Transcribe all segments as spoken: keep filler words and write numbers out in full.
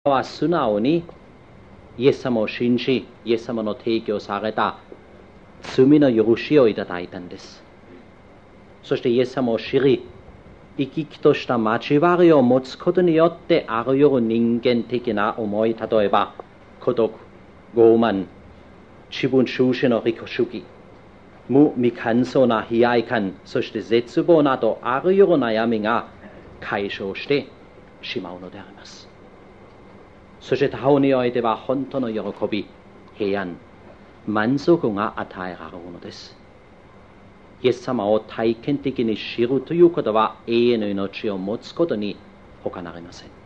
は素直にイエス様を信じ、イエス様の提供された罪の許しをいただいたんです。そしてイエス様を知り、生き生きとした交わりを持つことによってあらゆる人間的な思い、例えば孤独、傲慢、自分中心の利己主義、無未完走な悲哀感、そして絶望などあらゆる悩みが解消してしまうのであります。そして他方においては本当の喜び、平安、満足が与えられるのです。イエス様を体験的に知るということは永遠の命を持つことに他なりません。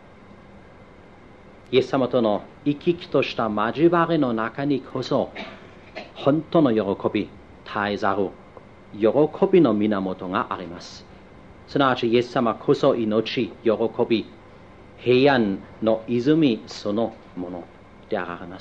イエス様との生き生きとした交わりの中にこそ本当の喜び、絶えざる喜びの源があります。すなわちイエス様こそ命、喜び、平安の泉そのものであられます。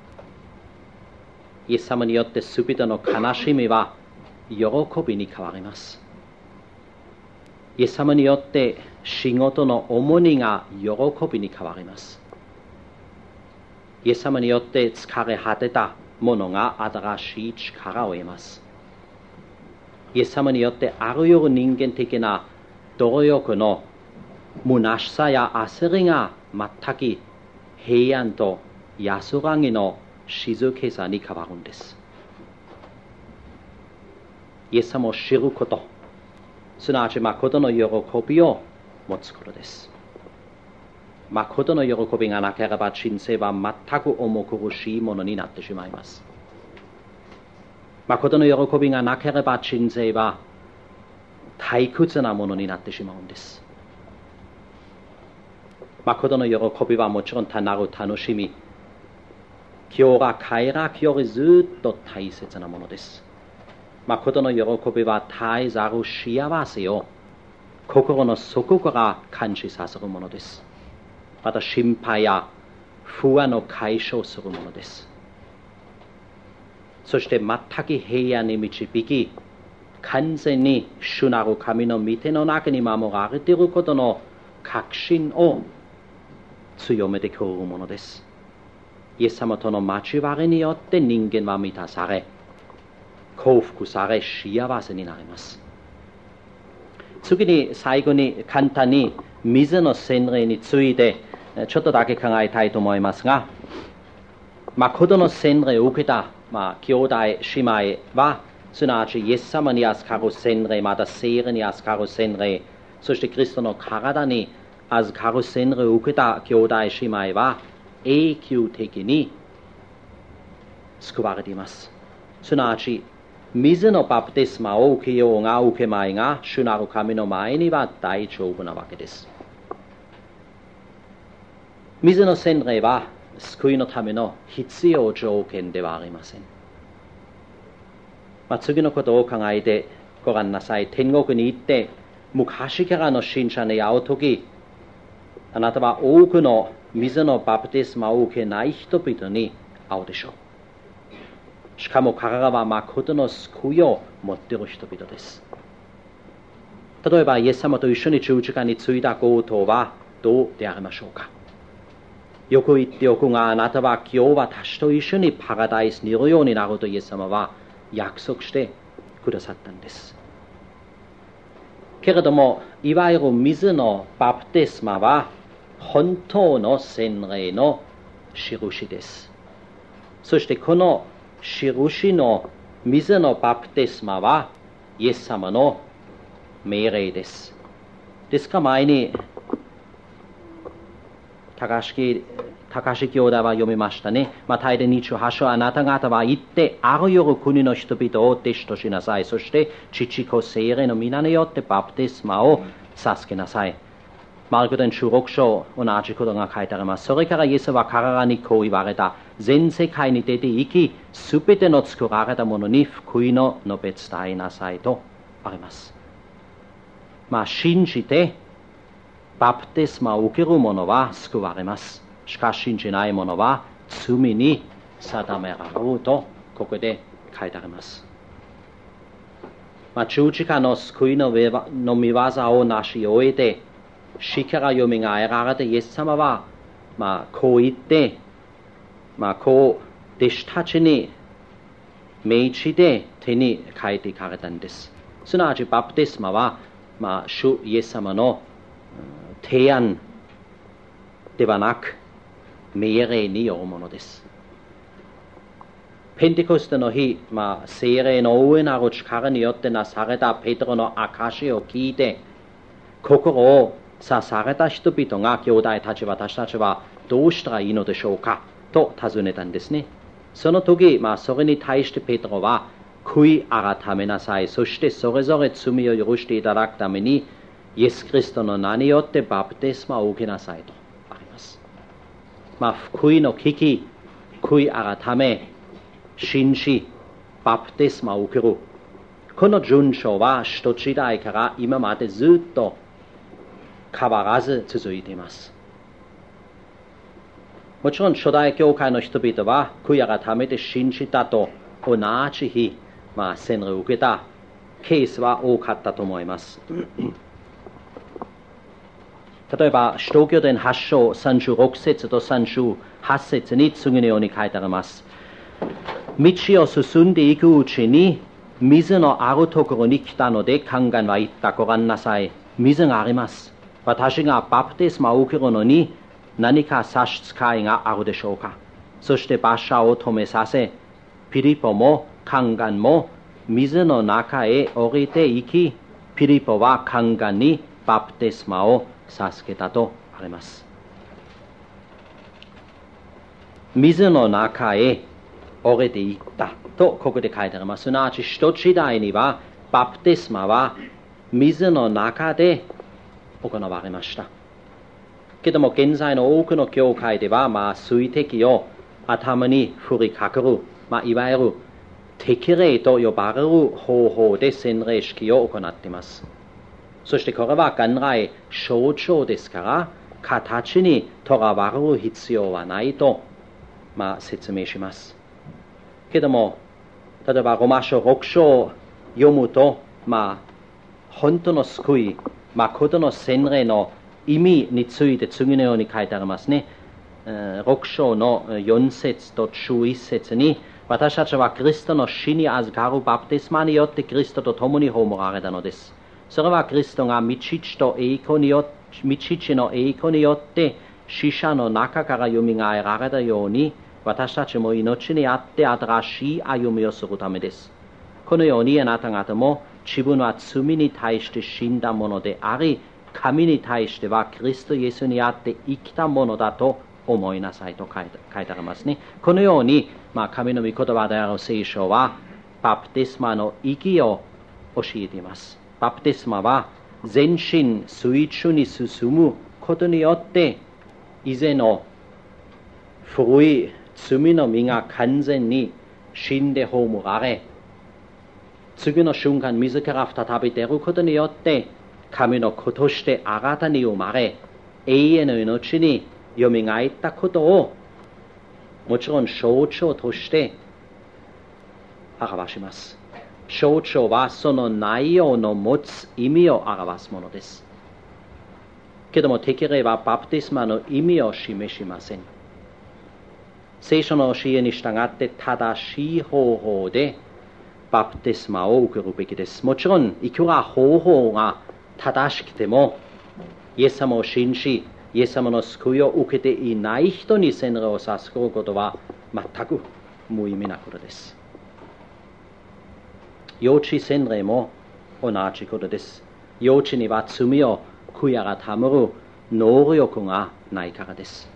イエス様によってすべての悲しみは喜びに変わります。イエス様によって仕事の重荷が喜びに変わります。イエス様によって疲れ果てたものが新しい力を得ます。イエス様によってあらゆる人間的な努力の虚しさや焦りが全く平安と安らぎの静けさに変わるんです。イエス様を知ること、すなわち誠の喜びを持つことです。誠の喜びがなければ人生は全く重苦しいものになってしまいます。誠の喜びがなければ人生は退屈なものになってしまうんです。誠の喜びはもちろん単なる楽しみ、今日が快楽よりずっと大切なものです。誠の喜びは絶えざる幸せを心の底から感じさせるものです。また心配や不安を解消するものです。そして全く平安に導き、完全に主なる神の御手の中に守られていることの確信を強めてくるものです。イエス様との交わりによって人間は満たされ、幸福され、幸せになります。次に最後に簡単に水の洗礼についてちょっとだけ考えたいと思いますが、誠の洗礼を受けた、まあ、兄弟姉妹はすなわちイエス様に預かる洗礼、また聖霊に預かる洗礼、そしてキリストの体に預かる洗礼を受けた兄弟姉妹は永久的に救われています。すなわち水のバプテスマを受けようが受けまいが主なる神の前には大丈夫なわけです。水の洗礼は救いのための必要条件ではありません。まあ、次のことを考えてご覧なさい。天国に行って昔からの信者に会うとき、あなたは多くの水のバプテスマを受けない人々に会うでしょう。しかも彼らは誠の救いを持っている人々です。例えばイエス様と一緒に十字架についた強盗はどうでありましょうか。よく言っておくが、あなたは今日私と一緒にパラダイスにいるようになるとイエス様は約束してくださったんです。けれどもいわゆる水のバプテスマは本当の洗礼の印です。そしてこの印の水のバプテスマはイエス様の命令です。ですから前に高橋高橋兄弟は読みましたね。マタイでにじゅうはち章、あなた方は行ってあらゆる国の人々を弟子としなさい。そして父子聖霊の皆によってバプテスマを授けなさい。マルコ伝じゅうろく章、同じことが書いてあります。それからイエスは彼らにこう言われた。全世界に出て行き、すべての作られたものに福音の述べ伝えなさいとあります。まあ信じてバプテスマを受ける者は救われます。しかし信じない者は罪に定められるとここで書いてあります。まあ、十字架の救いの御業を成し終えて死からよみがえられてイエス様はまあ、こう言って、まあ、こう弟子たちに命じて手に書いていかれたんです。すなわちバプテスマは、まあ、主イエス様の提案ではなく命令によるものです。ペンテコステの日、まあ、聖霊の大いなる力によってなされたペテロの証しを聞いて、心を刺された人々が、兄弟たち、私たちはどうしたらいいのでしょうかと尋ねたんですね。その時、まあ、それに対してペテロは、悔い改めなさい。そしてそれぞれ罪を許していただくために、イエス・キリストの名によってバプテスマを受けなさいとあります。まあ、福音の聞き、悔い改め、信じ、バプテスマを受ける。この順序は、使徒時代から今までずっと変わらず続いています。もちろん初代教会の人々は悔い改めて信じたと同じ日、まあ、洗礼を受けたケースは多かったと思います。例えば、使徒行伝はち章さんじゅうろく節とさんじゅうはち節に次のように書いてあります。道を進んでいくうちに水のあるところに来たので、宦官は言った。ご覧なさい。水があります。私がバプテスマを受けるのに何か差し支えがあるでしょうか。そして馬車を止めさせ、ピリポも宦官も水の中へ降りていき、ピリポは宦官にバプテスマを授けたとあります。水の中へ降りていったとここで書いてあります。すなわち使徒時代にはバプテスマは水の中で行われました。けども現在の多くの教会では、まあ、水滴を頭に振りかける、まあ、いわゆる適礼と呼ばれる方法で洗礼式を行っています。そしてこれは元来象徴ですから、形にとらわれる必要はないと、まあ、説明します。けども、例えばローマ書ろく章を読むと、まあ、本当の救い、誠の洗礼の意味について次のように書いてありますね。ろく章のよん節とじゅういち節に、私たちはキリストの死に預かるバプテスマによってキリストと共に葬られたのです。それはキリストが御父と栄光によって御父の栄光によって死者の中からよみがえられたように、私たちも命にあって新しい歩みをするためです。このようにあなた方も自分は罪に対して死んだものであり、神に対してはキリストイエスにあって生きたものだと思いなさいと書いて、書いてありますね。このように、まあ、神の御言葉である聖書はバプテスマの意義を教えています。バプテスマは全身水中に進むことによって以前の古い罪の身が完全に死んで葬られ、次の瞬間自ら再び出ることによって神の子として新たに生まれ、永遠の命によみがえったことをもちろん象徴として表します。象徴はその内容の持つ意味を表すものです。けども適礼はバプテスマの意味を示しません。聖書の教えに従って正しい方法でバプテスマを受けるべきです。もちろんいくら方法が正しくても、イエス様を信じイエス様の救いを受けていない人に洗礼を授けることは全く無意味なことです。幼稚洗礼も同じことです。幼稚には罪を悔い改める能力がないからです。